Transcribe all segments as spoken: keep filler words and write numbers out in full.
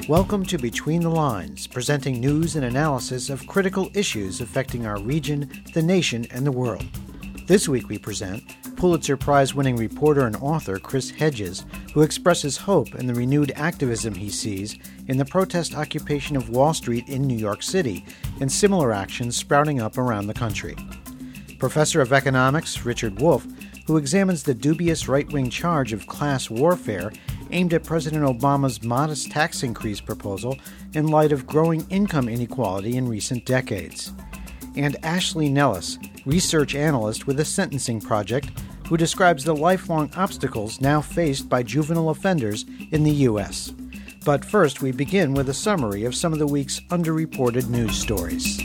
Welcome to Between the Lines, presenting news and analysis of critical issues affecting our region, the nation, and the world. This week we present Pulitzer Prize-winning reporter and author Chris Hedges, who expresses hope in the renewed activism he sees in the protest occupation of Wall Street in New York City and similar actions sprouting up around the country. Professor of Economics Richard Wolff, who examines the dubious right-wing charge of class warfare aimed at President Obama's modest tax increase proposal in light of growing income inequality in recent decades. And Ashley Nellis, research analyst with the Sentencing Project, who describes the lifelong obstacles now faced by juvenile offenders in the U S. But first, we begin with a summary of some of the week's underreported news stories.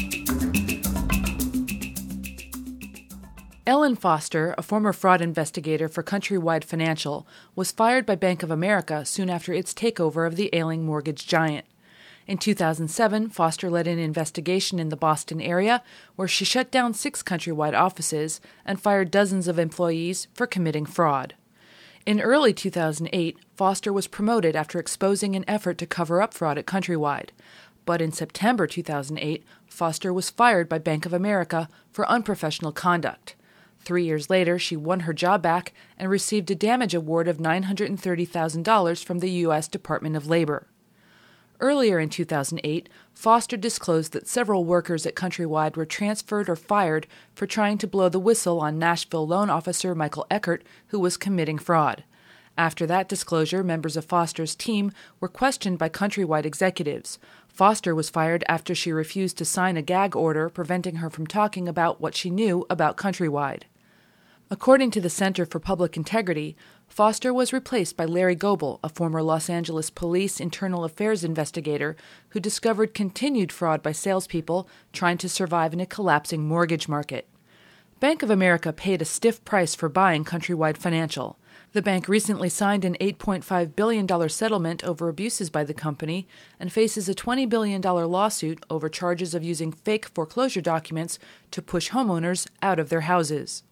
Ellen Foster, a former fraud investigator for Countrywide Financial, was fired by Bank of America soon after its takeover of the ailing mortgage giant. In two thousand seven, Foster led an investigation in the Boston area where she shut down six Countrywide offices and fired dozens of employees for committing fraud. In early two thousand eight, Foster was promoted after exposing an effort to cover up fraud at Countrywide. But in September two thousand eight, Foster was fired by Bank of America for unprofessional conduct. Three years later, she won her job back and received a damage award of nine hundred thirty thousand dollars from the U S Department of Labor. Earlier in two thousand eight, Foster disclosed that several workers at Countrywide were transferred or fired for trying to blow the whistle on Nashville loan officer Michael Eckert, who was committing fraud. After that disclosure, members of Foster's team were questioned by Countrywide executives. Foster was fired after she refused to sign a gag order preventing her from talking about what she knew about Countrywide. According to the Center for Public Integrity, Foster was replaced by Larry Goebel, a former Los Angeles Police internal affairs investigator who discovered continued fraud by salespeople trying to survive in a collapsing mortgage market. Bank of America paid a stiff price for buying Countrywide Financial. The bank recently signed an eight point five billion dollars settlement over abuses by the company and faces a twenty billion dollars lawsuit over charges of using fake foreclosure documents to push homeowners out of their houses.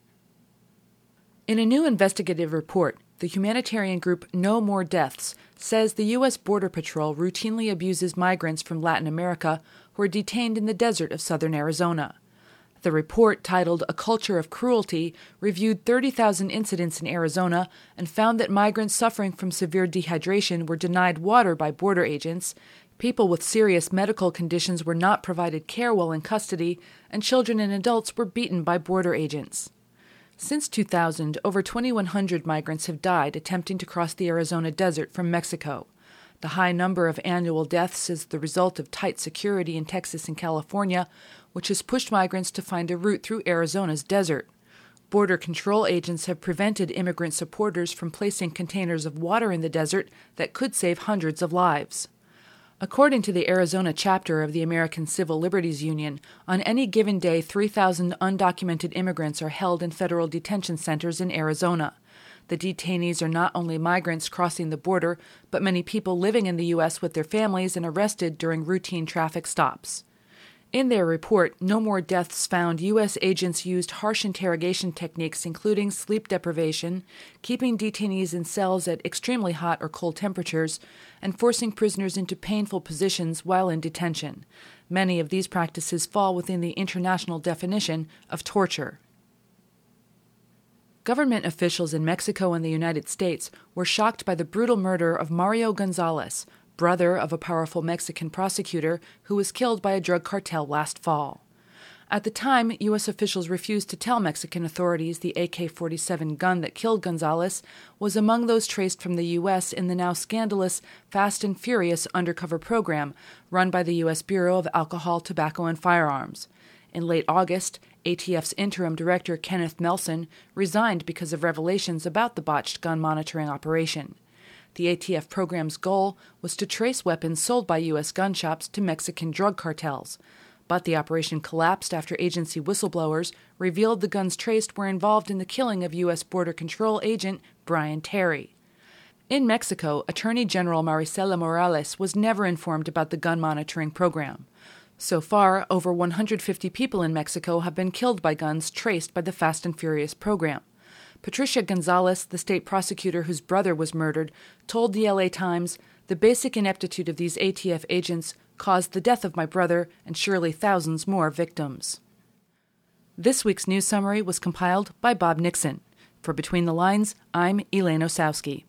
In a new investigative report, the humanitarian group No More Deaths says the U S Border Patrol routinely abuses migrants from Latin America who are detained in the desert of southern Arizona. The report, titled A Culture of Cruelty, reviewed thirty thousand incidents in Arizona and found that migrants suffering from severe dehydration were denied water by border agents, people with serious medical conditions were not provided care while in custody, and children and adults were beaten by border agents. Since two thousand, over twenty-one hundred migrants have died attempting to cross the Arizona desert from Mexico. The high number of annual deaths is the result of tight security in Texas and California, which has pushed migrants to find a route through Arizona's desert. Border control agents have prevented immigrant supporters from placing containers of water in the desert that could save hundreds of lives. According to the Arizona chapter of the American Civil Liberties Union, on any given day, three thousand undocumented immigrants are held in federal detention centers in Arizona. The detainees are not only migrants crossing the border, but many people living in the U S with their families and arrested during routine traffic stops. In their report, No More Deaths found U S agents used harsh interrogation techniques including sleep deprivation, keeping detainees in cells at extremely hot or cold temperatures, and forcing prisoners into painful positions while in detention. Many of these practices fall within the international definition of torture. Government officials in Mexico and the United States were shocked by the brutal murder of Mario Gonzalez, brother of a powerful Mexican prosecutor who was killed by a drug cartel last fall. At the time, U S officials refused to tell Mexican authorities the A K forty-seven gun that killed Gonzalez was among those traced from the U S in the now scandalous Fast and Furious undercover program run by the U S Bureau of Alcohol, Tobacco, and Firearms. In late August, A T F's interim director Kenneth Nelson resigned because of revelations about the botched gun monitoring operation. The A T F program's goal was to trace weapons sold by U S gun shops to Mexican drug cartels, but the operation collapsed after agency whistleblowers revealed the guns traced were involved in the killing of U S Border Control agent Brian Terry. In Mexico, Attorney General Marisela Morales was never informed about the gun monitoring program. So far, over one hundred fifty people in Mexico have been killed by guns traced by the Fast and Furious program. Patricia Gonzalez, the state prosecutor whose brother was murdered, told the L A Times, The basic ineptitude of these A T F agents caused the death of my brother and surely thousands more victims. This week's news summary was compiled by Bob Nixon. For Between the Lines, I'm Elaine Osowski.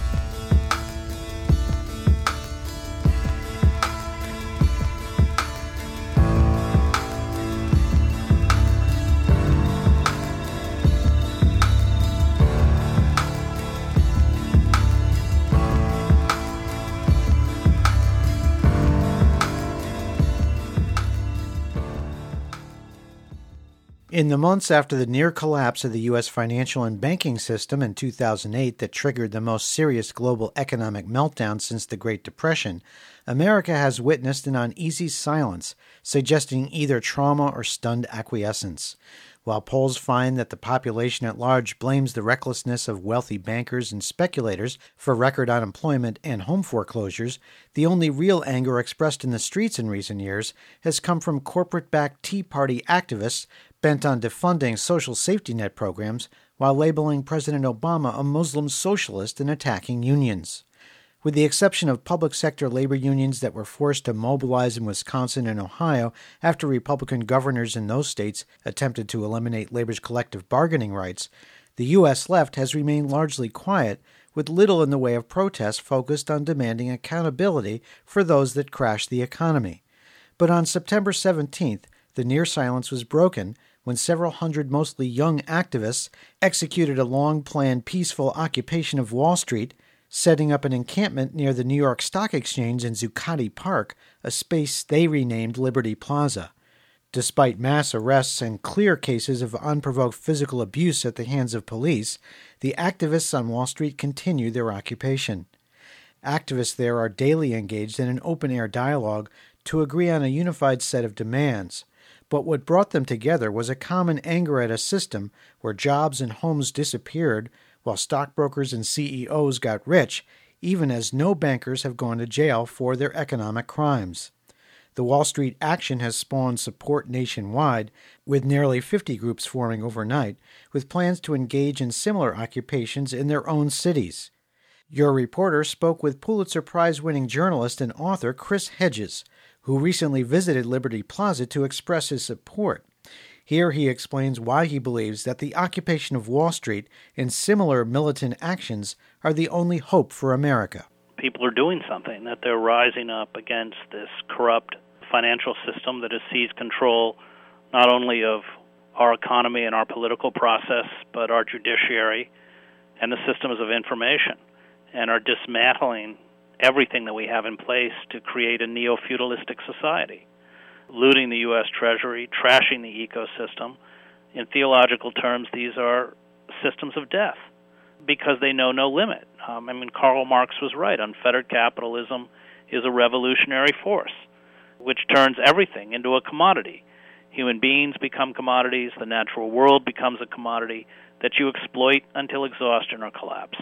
In the months after the near collapse of the U S financial and banking system in two thousand eight that triggered the most serious global economic meltdown since the Great Depression, America has witnessed an uneasy silence, suggesting either trauma or stunned acquiescence. While polls find that the population at large blames the recklessness of wealthy bankers and speculators for record unemployment and home foreclosures, the only real anger expressed in the streets in recent years has come from corporate-backed Tea Party activists bent on defunding social safety net programs while labeling President Obama a Muslim socialist and attacking unions. With the exception of public sector labor unions that were forced to mobilize in Wisconsin and Ohio after Republican governors in those states attempted to eliminate labor's collective bargaining rights, the U S left has remained largely quiet, with little in the way of protest focused on demanding accountability for those that crashed the economy. But on September seventeenth, the near silence was broken when several hundred mostly young activists executed a long-planned peaceful occupation of Wall Street, setting up an encampment near the New York Stock Exchange in Zuccotti Park, a space they renamed Liberty Plaza. Despite mass arrests and clear cases of unprovoked physical abuse at the hands of police, the activists on Wall Street continue their occupation. Activists there are daily engaged in an open-air dialogue to agree on a unified set of demands. But what brought them together was a common anger at a system where jobs and homes disappeared while stockbrokers and C E Os got rich, even as no bankers have gone to jail for their economic crimes. The Wall Street action has spawned support nationwide, with nearly fifty groups forming overnight, with plans to engage in similar occupations in their own cities. Your reporter spoke with Pulitzer Prize-winning journalist and author Chris Hedges, who recently visited Liberty Plaza to express his support. Here he explains why he believes that the occupation of Wall Street and similar militant actions are the only hope for America. People are doing something, that they're rising up against this corrupt financial system that has seized control not only of our economy and our political process, but our judiciary and the systems of information, and are dismantling everything that we have in place to create a neo-feudalistic society, looting the U S Treasury, trashing the ecosystem. In theological terms, these are systems of death because they know no limit. Um, I mean, Karl Marx was right. Unfettered capitalism is a revolutionary force which turns everything into a commodity. Human beings become commodities. The natural world becomes a commodity that you exploit until exhaustion or collapse.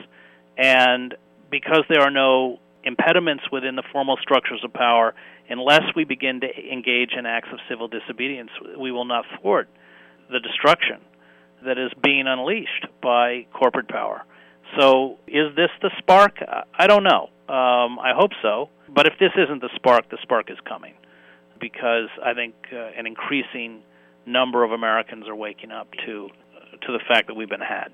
And because there are no impediments within the formal structures of power, unless we begin to engage in acts of civil disobedience, we will not thwart the destruction that is being unleashed by corporate power. So is this the spark? I don't know. Um, I hope so. But if this isn't the spark, the spark is coming, because I think uh, an increasing number of Americans are waking up to uh, to the fact that we've been had.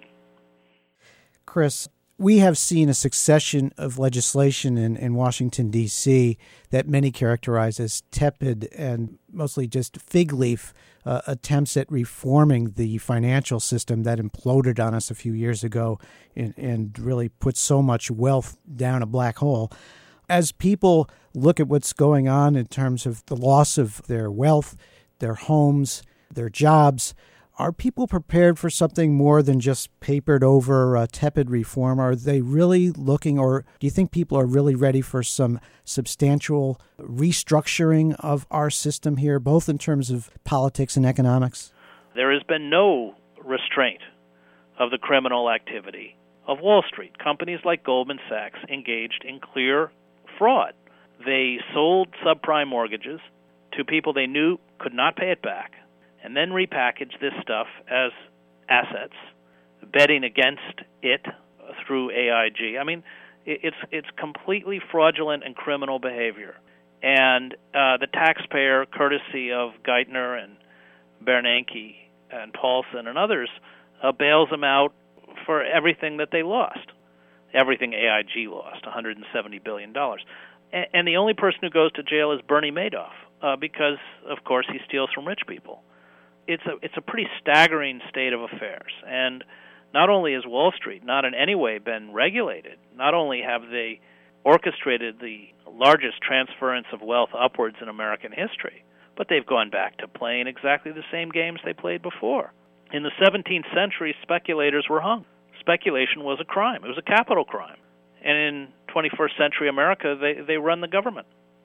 Chris, we have seen a succession of legislation in, in Washington, D C that many characterize as tepid and mostly just fig leaf uh, attempts at reforming the financial system that imploded on us a few years ago and, and really put so much wealth down a black hole. As people look at what's going on in terms of the loss of their wealth, their homes, their jobs, are people prepared for something more than just papered over uh, tepid reform? Are they really looking, or do you think people are really ready for some substantial restructuring of our system here, both in terms of politics and economics? There has been no restraint of the criminal activity of Wall Street. Companies like Goldman Sachs engaged in clear fraud. They sold subprime mortgages to people they knew could not pay it back, and then repackage this stuff as assets, betting against it through A I G. I mean, It's it's completely fraudulent and criminal behavior. And uh, the taxpayer, courtesy of Geithner and Bernanke and Paulson and others, uh, bails them out for everything that they lost, everything A I G lost, one hundred seventy billion dollars. And, and the only person who goes to jail is Bernie Madoff, uh, because, of course, he steals from rich people. It's a it's a pretty staggering state of affairs. And not only has Wall Street not in any way been regulated, not only have they orchestrated the largest transference of wealth upwards in American history, but they've gone back to playing exactly the same games they played before. In the seventeenth century, speculators were hung. Speculation was a crime. It was a capital crime. And in twenty-first century America, they, they run the government.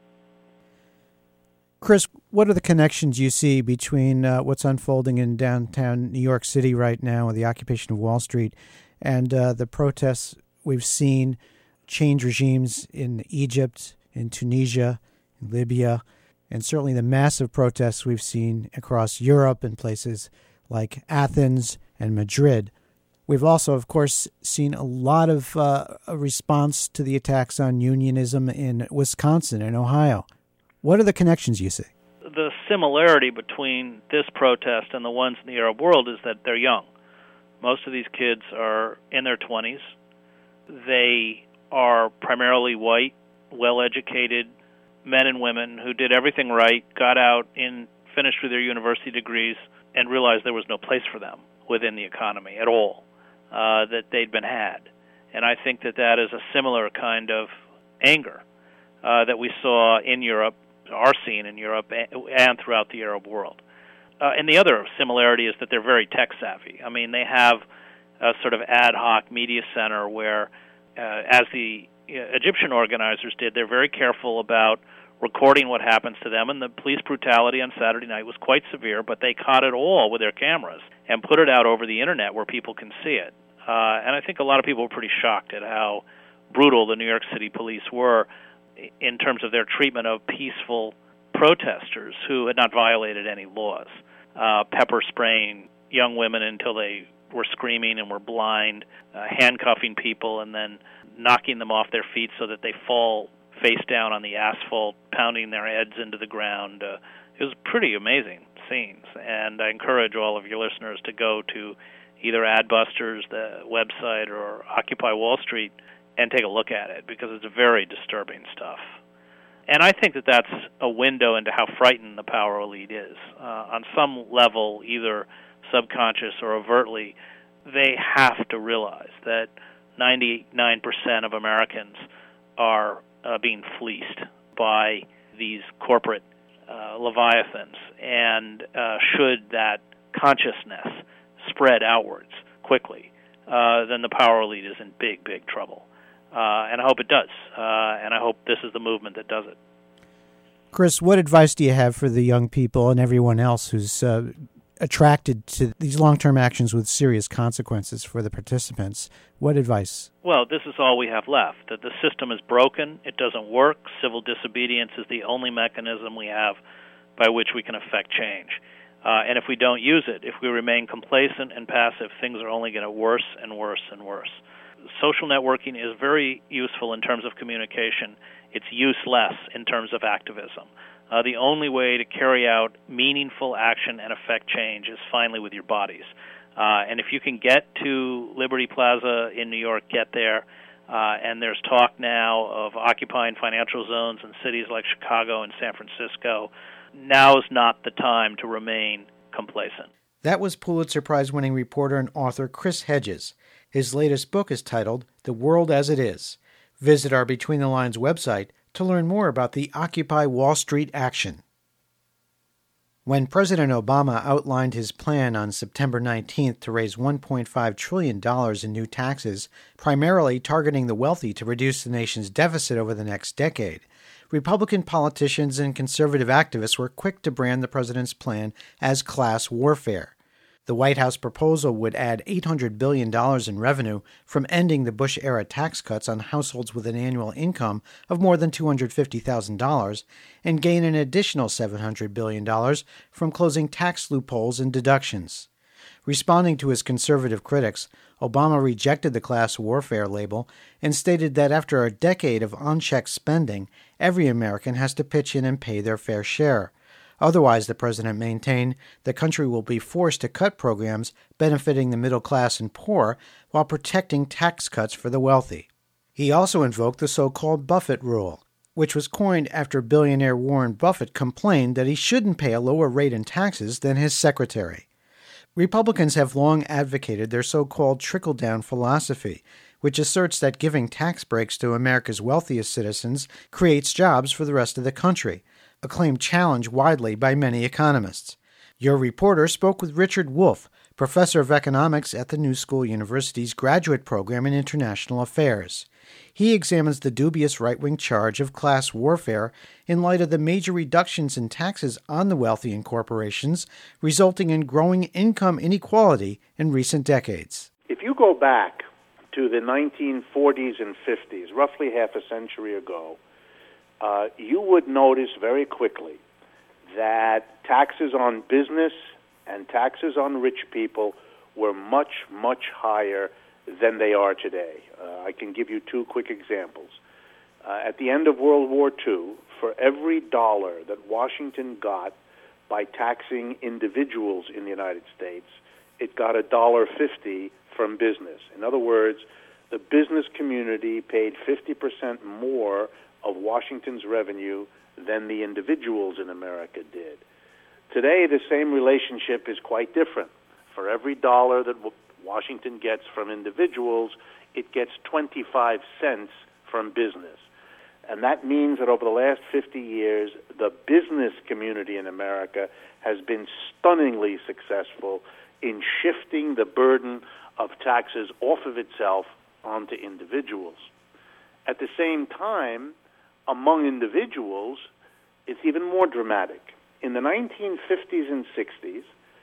Chris, what are the connections you see between uh, what's unfolding in downtown New York City right now with the occupation of Wall Street and uh, the protests we've seen change regimes in Egypt, in Tunisia, in Libya, and certainly the massive protests we've seen across Europe in places like Athens and Madrid? We've also, of course, seen a lot of uh, a response to the attacks on unionism in Wisconsin and Ohio. What are the connections you see? The similarity between this protest and the ones in the Arab world is that they're young. Most of these kids are in their twenties. They are primarily white, well-educated men and women who did everything right, got out, in, finished with their university degrees, and realized there was no place for them within the economy at all, uh, that they'd been had. And I think that that is a similar kind of anger uh, that we saw in Europe, are seen in Europe, and throughout the Arab world. Uh, and the other similarity is that they're very tech-savvy. I mean, they have a sort of ad hoc media center where, uh, as the Egyptian organizers did, they're very careful about recording what happens to them, and the police brutality on Saturday night was quite severe, but they caught it all with their cameras and put it out over the Internet where people can see it. Uh, and I think a lot of people were pretty shocked at how brutal the New York City police were in terms of their treatment of peaceful protesters who had not violated any laws, uh, pepper spraying young women until they were screaming and were blind, uh, handcuffing people and then knocking them off their feet so that they fall face down on the asphalt, pounding their heads into the ground. Uh, it was pretty amazing scenes, and I encourage all of your listeners to go to either Adbusters, the website, or Occupy Wall Street and take a look at it, because it's very disturbing stuff. And I think that that's a window into how frightened the power elite is. Uh, on some level, either subconscious or overtly, they have to realize that ninety-nine percent of Americans are uh, being fleeced by these corporate uh, leviathans. And uh, should that consciousness spread outwards quickly, uh, then the power elite is in big, big trouble. Uh, and I hope it does. Uh, and I hope this is the movement that does it. Chris, what advice do you have for the young people and everyone else who's uh, attracted to these long-term actions with serious consequences for the participants? What advice? Well, this is all we have left, that the system is broken, it doesn't work, civil disobedience is the only mechanism we have by which we can affect change. Uh, and if we don't use it, if we remain complacent and passive, things are only going to get worse and worse and worse. Social networking is very useful in terms of communication. It's useless in terms of activism. Uh, the only way to carry out meaningful action and affect change is finally with your bodies. Uh, and if you can get to Liberty Plaza in New York, get there. Uh, and there's talk now of occupying financial zones in cities like Chicago and San Francisco. Now is not the time to remain complacent. That was Pulitzer Prize-winning reporter and author Chris Hedges. His latest book is titled The World as It Is. Visit our Between the Lines website to learn more about the Occupy Wall Street action. When President Obama outlined his plan on September nineteenth to raise one point five trillion dollars in new taxes, primarily targeting the wealthy to reduce the nation's deficit over the next decade, Republican politicians and conservative activists were quick to brand the president's plan as class warfare. The White House proposal would add eight hundred billion dollars in revenue from ending the Bush-era tax cuts on households with an annual income of more than two hundred fifty thousand dollars and gain an additional seven hundred billion dollars from closing tax loopholes and deductions. Responding to his conservative critics, Obama rejected the class warfare label and stated that after a decade of unchecked spending, every American has to pitch in and pay their fair share. Otherwise, the president maintained, the country will be forced to cut programs benefiting the middle class and poor while protecting tax cuts for the wealthy. He also invoked the so-called Buffett rule, which was coined after billionaire Warren Buffett complained that he shouldn't pay a lower rate in taxes than his secretary. Republicans have long advocated their so-called trickle-down philosophy, which asserts that giving tax breaks to America's wealthiest citizens creates jobs for the rest of the country, a claim challenged widely by many economists. Your reporter spoke with Richard Wolff, professor of economics at the New School University's graduate program in international affairs. He examines the dubious right-wing charge of class warfare in light of the major reductions in taxes on the wealthy and corporations, resulting in growing income inequality in recent decades. If you go back to the nineteen forties and fifties, roughly half a century ago, uh, you would notice very quickly that taxes on business and taxes on rich people were much, much higher than they are today. Uh, I can give you two quick examples. Uh, at the end of World War Two, for every dollar that Washington got by taxing individuals in the United States, it got a dollar fifty from business. In other words, the business community paid fifty percent more of Washington's revenue than the individuals in America did. Today, the same relationship is quite different. For every dollar that Washington gets from individuals, it gets twenty-five cents from business. And that means that over the last fifty years, the business community in America has been stunningly successful in shifting the burden of taxes off of itself onto individuals. At the same time, among individuals, it's even more dramatic. In the nineteen fifties and sixties,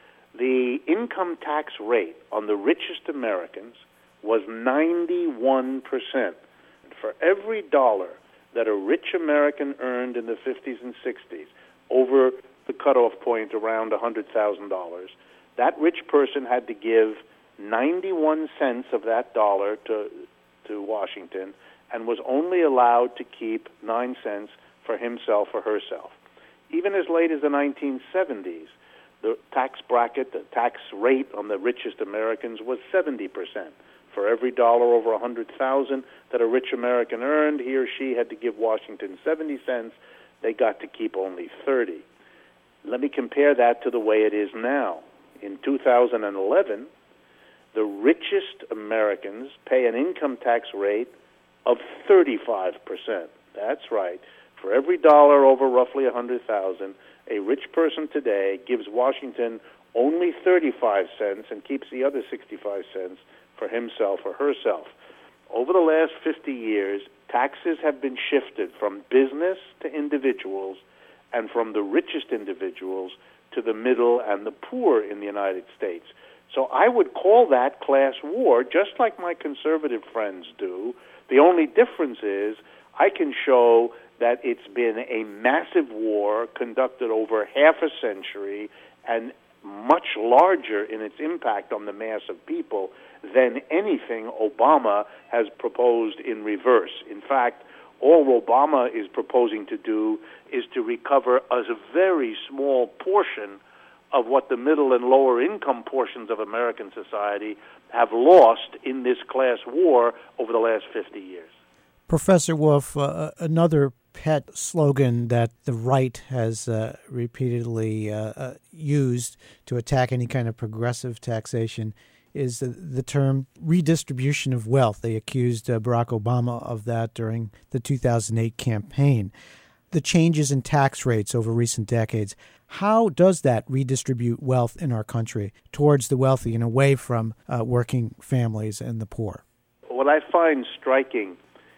the income tax rate on the richest Americans was ninety-one percent. For every dollar that a rich American earned in the fifties and sixties, over the cutoff point around one hundred thousand dollars, that rich person had to give ninety-one cents of that dollar to, to Washington and was only allowed to keep nine cents for himself or herself. Even as late as the nineteen seventies, the tax bracket, the tax rate on the richest Americans was seventy percent. For every dollar over one hundred thousand dollars that a rich American earned, he or she had to give Washington seventy cents. They got to keep only thirty. Let me compare that to the way it is now. In two thousand eleven, the richest Americans pay an income tax rate of thirty-five percent. That's right. For every dollar over roughly one hundred thousand dollars, a rich person today gives Washington only thirty-five cents and keeps the other sixty-five cents for himself or herself. Over the last fifty years, taxes have been shifted from business to individuals and from the richest individuals to the middle and the poor in the United States. So I would call that class war, just like my conservative friends do. The only difference is I can show that it's been a massive war conducted over half a century and much larger in its impact on the mass of people than anything Obama has proposed in reverse. In fact, all Obama is proposing to do is to recover a very small portion of what the middle and lower income portions of American society have lost in this class war over the last fifty years. Professor Wolff, uh, another pet slogan that the right has uh, repeatedly uh, uh, used to attack any kind of progressive taxation is the, the term redistribution of wealth. They accused uh, Barack Obama of that during the two thousand eight campaign. The changes in tax rates over recent decades, how does that redistribute wealth in our country towards the wealthy and away from uh, working families and the poor? What I find striking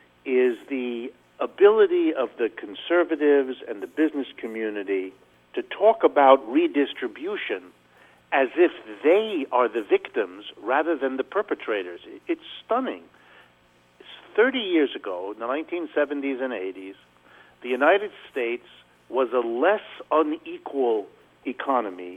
is the ability of the conservatives and the business community to talk about redistribution as if they are the victims rather than the perpetrators. It's stunning. thirty years ago, in the nineteen seventies and eighties, the United States was a less unequal economy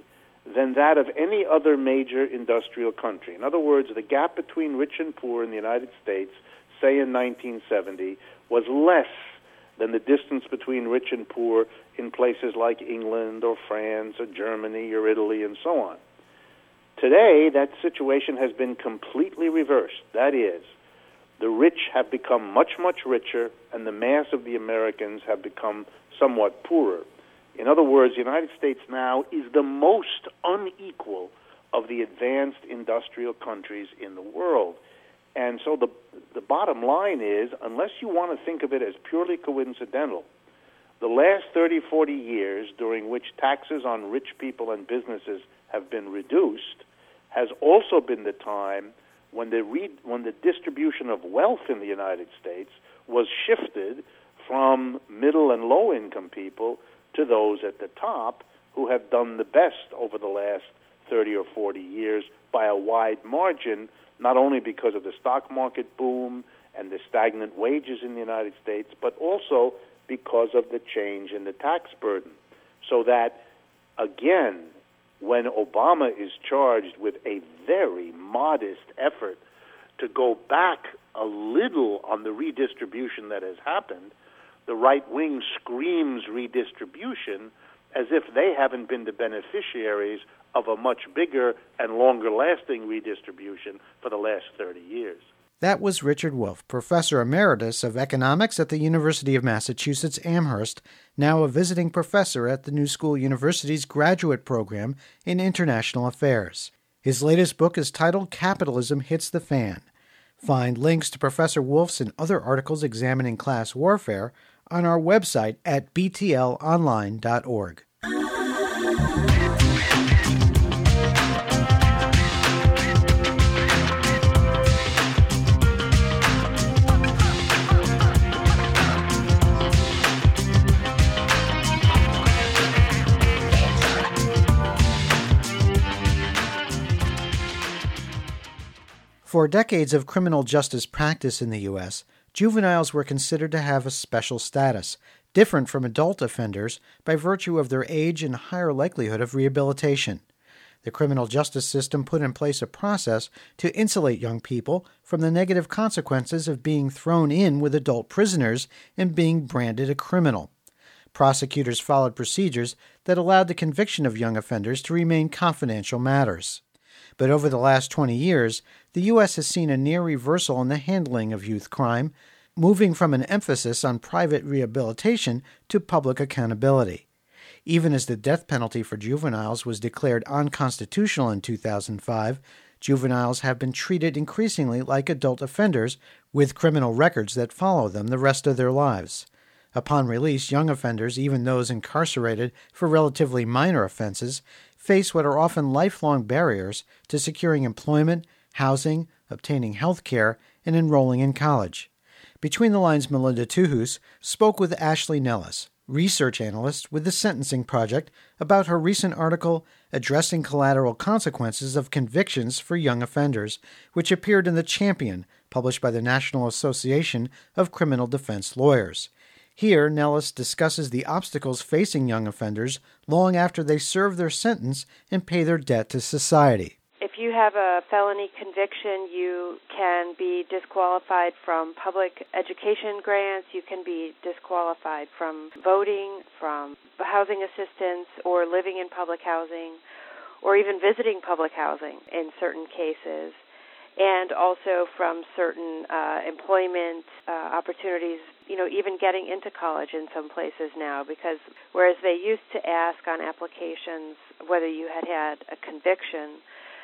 than that of any other major industrial country. In other words, the gap between rich and poor in the United States, say in nineteen seventy, was less than the distance between rich and poor in places like England or France or Germany or Italy and so on. Today, that situation has been completely reversed. That is, the rich have become much, much richer, and the mass of the Americans have become somewhat poorer. In other words, the United States now is the most unequal of the advanced industrial countries in the world. And so the the bottom line is, unless you want to think of it as purely coincidental, the last thirty, forty years during which taxes on rich people and businesses have been reduced has also been the time when the re, when the distribution of wealth in the United States was shifted from middle and low income people to those at the top who have done the best over the last thirty or forty years by a wide margin, not only because of the stock market boom and the stagnant wages in the United States, but also because of the change in the tax burden. So that, again, when Obama is charged with a very modest effort to go back a little on the redistribution that has happened, the right wing screams redistribution as if they haven't been the beneficiaries of a much bigger and longer-lasting redistribution for the last thirty years. That was Richard Wolff, Professor Emeritus of Economics at the University of Massachusetts Amherst, now a visiting professor at the New School University's graduate program in International Affairs. His latest book is titled Capitalism Hits the Fan. Find links to Professor Wolff's and other articles examining class warfare on our website at b t l online dot org. For decades of criminal justice practice in the U S, juveniles were considered to have a special status, different from adult offenders by virtue of their age and higher likelihood of rehabilitation. The criminal justice system put in place a process to insulate young people from the negative consequences of being thrown in with adult prisoners and being branded a criminal. Prosecutors followed procedures that allowed the conviction of young offenders to remain confidential matters. But over the last twenty years, the U S has seen a near reversal in the handling of youth crime, moving from an emphasis on private rehabilitation to public accountability. Even as the death penalty for juveniles was declared unconstitutional in two thousand five, juveniles have been treated increasingly like adult offenders with criminal records that follow them the rest of their lives. Upon release, young offenders, even those incarcerated for relatively minor offenses, face what are often lifelong barriers to securing employment, housing, obtaining health care, and enrolling in college. Between the Lines' Melinda Tuhus spoke with Ashley Nellis, research analyst with the Sentencing Project, about her recent article addressing collateral consequences of convictions for young offenders, which appeared in The Champion, published by the National Association of Criminal Defense Lawyers. Here, Nellis discusses the obstacles facing young offenders long after they serve their sentence and pay their debt to society. If you have a felony conviction, you can be disqualified from public education grants, you can be disqualified from voting, from housing assistance, or living in public housing, or even visiting public housing in certain cases, and also from certain uh, employment uh, opportunities, you know, even getting into college in some places now, because whereas they used to ask on applications whether you had had a conviction,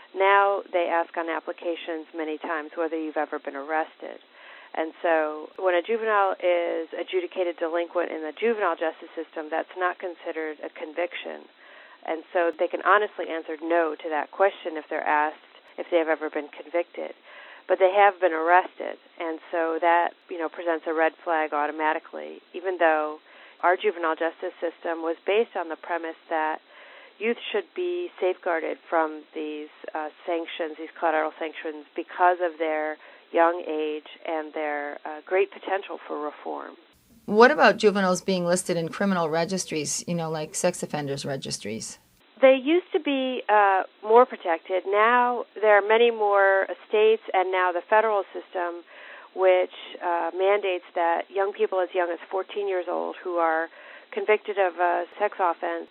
now they ask on applications many times whether you've ever been arrested. And so when a juvenile is adjudicated delinquent in the juvenile justice system, that's not considered a conviction. And so they can honestly answer no to that question if they're asked if they have ever been convicted. But they have been arrested, and so that, you know, presents a red flag automatically, even though our juvenile justice system was based on the premise that youth should be safeguarded from these uh, sanctions, these collateral sanctions, because of their young age and their uh, great potential for reform. What about juveniles being listed in criminal registries, you know, like sex offenders registries? They used to be uh, more protected. Now there are many more states and now the federal system which uh, mandates that young people as young as fourteen years old who are convicted of a sex offense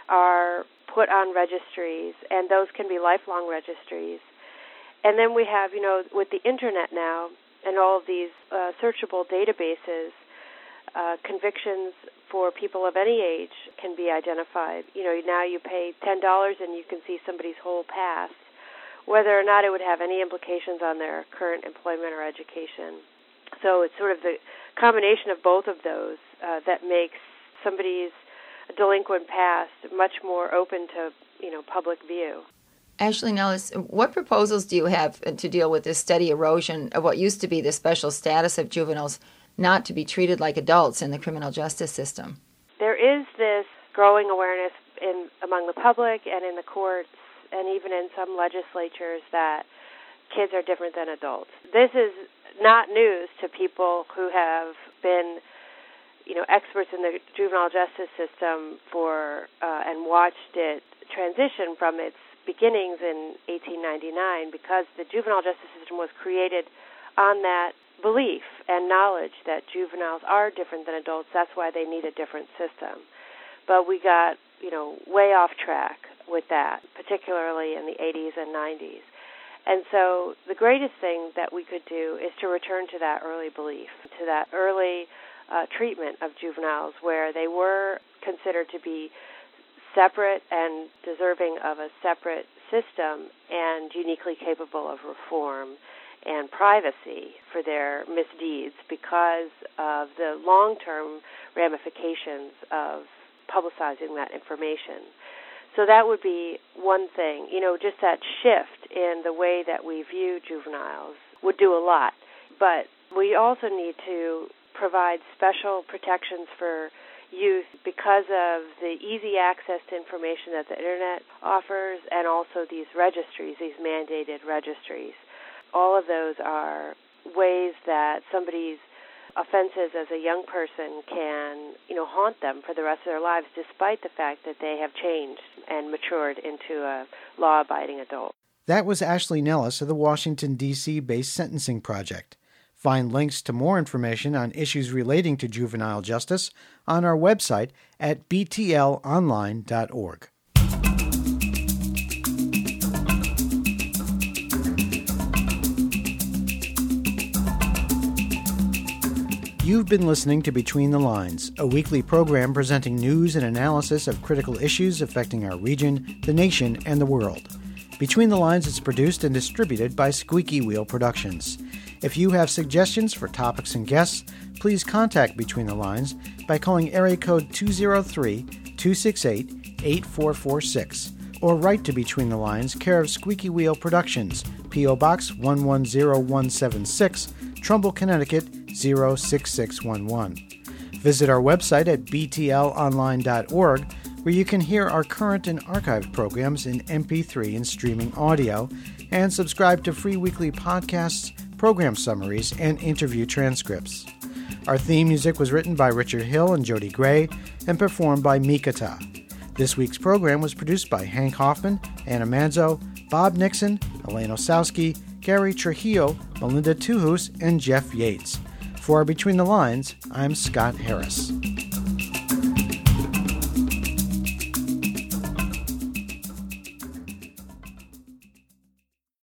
are put on registries, and those can be lifelong registries. And then we have, you know, with the Internet now and all of these uh, searchable databases, uh, convictions for people of any age can be identified. You know, now you pay ten dollars and you can see somebody's whole past, whether or not it would have any implications on their current employment or education. So it's sort of the combination of both of those uh, that makes somebody's delinquent past much more open to, you know, public view. Ashley Nellis, what proposals do you have to deal with this steady erosion of what used to be the special status of juveniles not to be treated like adults in the criminal justice system? There is this growing awareness in among the public and in the courts and even in some legislatures that kids are different than adults. This is not news to people who have been, you know, experts in the juvenile justice system for uh, and watched it transition from its beginnings in eighteen ninety-nine, because the juvenile justice system was created on that belief and knowledge that juveniles are different than adults. That's why they need a different system. But we got, you know, way off track with that, particularly in the eighties and nineties. And so the greatest thing that we could do is to return to that early belief, to that early uh, treatment of juveniles where they were considered to be separate and deserving of a separate system and uniquely capable of reform and privacy for their misdeeds because of the long-term ramifications of publicizing that information. So that would be one thing. You know, just that shift in the way that we view juveniles would do a lot. But we also need to provide special protections for youth because of the easy access to information that the Internet offers and also these registries, these mandated registries. All of those are ways that somebody's offenses as a young person can, you know, haunt them for the rest of their lives, despite the fact that they have changed and matured into a law-abiding adult. That was Ashley Nellis of the Washington, D C-based Sentencing Project. Find links to more information on issues relating to juvenile justice on our website at b t l online dot org. You've been listening to Between the Lines, a weekly program presenting news and analysis of critical issues affecting our region, the nation, and the world. Between the Lines is produced and distributed by Squeaky Wheel Productions. If you have suggestions for topics and guests, please contact Between the Lines by calling area code two oh three, two six eight, eight four four six or write to Between the Lines, care of Squeaky Wheel Productions, P O. Box one one zero one seven six, Trumbull, Connecticut zero six six one one. Visit our website at b t l online dot org, where you can hear our current and archived programs in M P three and streaming audio, and subscribe to free weekly podcasts, program summaries, and interview transcripts. Our theme music was written by Richard Hill and Jody Gray and performed by Mikata. This week's program was produced by Hank Hoffman, Anna Manzo, Bob Nixon, Elaine Osowski, Gary Trujillo, Melinda Tuhus, and Jeff Yates. For Between the Lines, I'm Scott Harris.